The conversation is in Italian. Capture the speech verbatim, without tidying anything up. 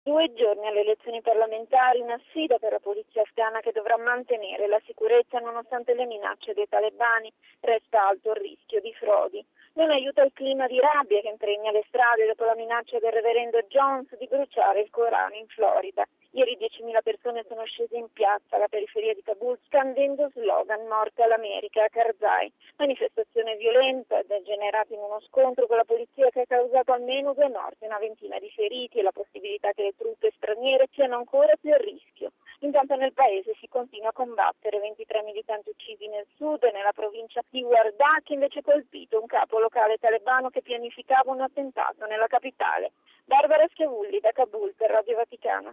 Due giorni alle elezioni parlamentari, una sfida per la polizia afghana che dovrà mantenere la sicurezza nonostante le minacce dei talebani. Resta alto il rischio di frodi. Non aiuta il clima di rabbia che impregna le strade dopo la minaccia del reverendo Jones di bruciare il Corano in Florida. Ieri diecimila persone sono scese in piazza alla periferia di Kabul scandendo slogan "Morte all'America" a Karzai. Manifestazione violenta degenerata in uno scontro con la polizia che ha causato almeno due morti, una ventina di feriti e la possibilità che le truppe straniere siano ancora più a rischio. Intanto nel paese si continua a combattere, ventitré militanti uccisi nel sud e nella provincia di Wardak invece colpito un capo locale talebano che pianificava un attentato nella capitale. Barbara Schiavulli da Kabul per Radio Vaticana.